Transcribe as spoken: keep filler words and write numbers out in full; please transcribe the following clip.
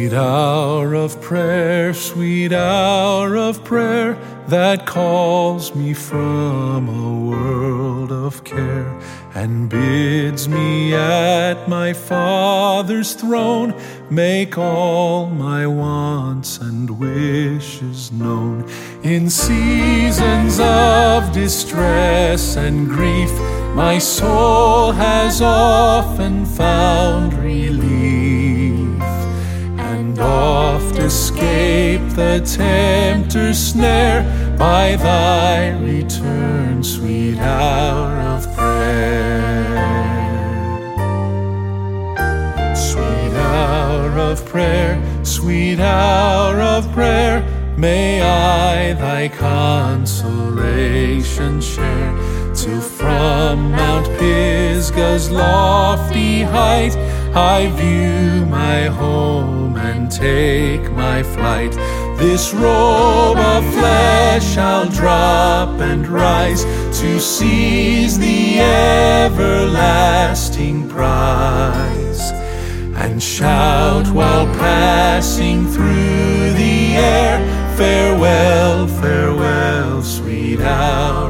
Sweet hour of prayer, sweet hour of prayer, that calls me from a world of care and bids me at my Father's throne make all my wants and wishes known. In seasons of distress and grief, my soul has often found relief, and oft escaped the tempter's snare by thy return, sweet hour of prayer. Sweet hour of prayer, sweet hour of prayer, may I thy consolation share, till from Mount Pisgah's lofty height I view my home and take my flight. This robe of flesh I'll drop and rise to seize the everlasting prize, and shout while passing through the air, farewell, farewell, sweet hour